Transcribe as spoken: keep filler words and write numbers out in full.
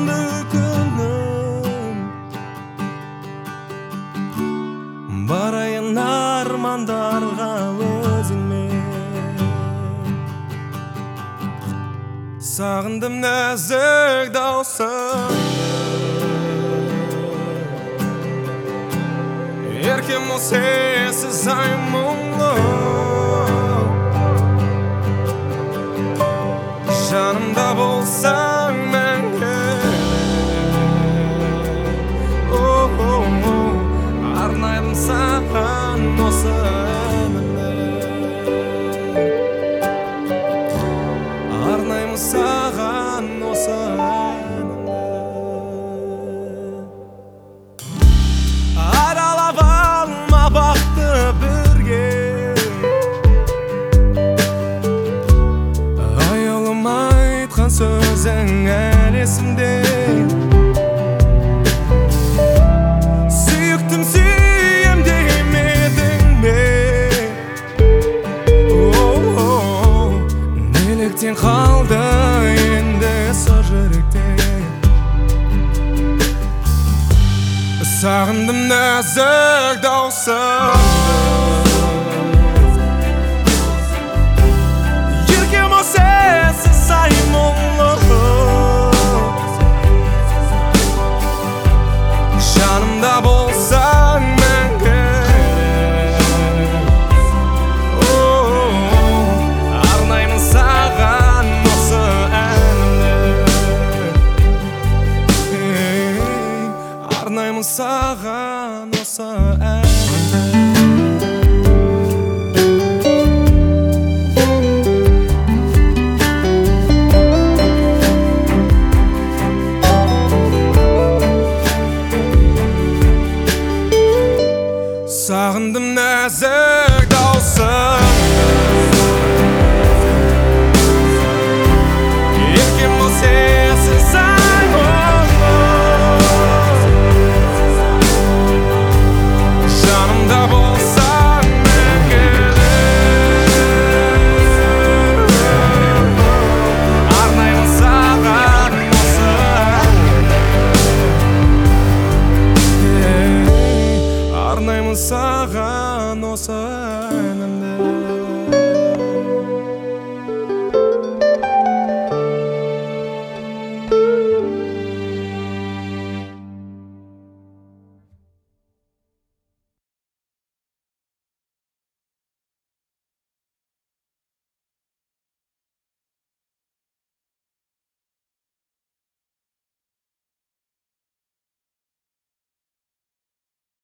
сағынды күнім, барайын армандарға өзіңмен. Сағындым нәзік даусыңды, еркем ол сенсіз ай мұңлы. Жанымда болсаң мәңгі, арнаймын саған осы әнімді, арнаймын саған осы әнімді. Аралап алма бақты бірге, айылым айтқан сөзің әлі есімде. Сүйіктім сүйем демедің бе? Неліктен қалды енді сыр жүректе? Сағындым нәзік даусыңды, еркем ол сенсіз ай мұңлы. Жанымда болсаң мәңгі, арнаймын саған осы әнімді, арнаймын саған осы әнімді. Сағындым нәзік даусыңды, еркем ол сенсіз ай мұңлы. Жанымда болсаң мәңгі, арнаймын саған осы әнімді, арнаймын саған осы әнімді.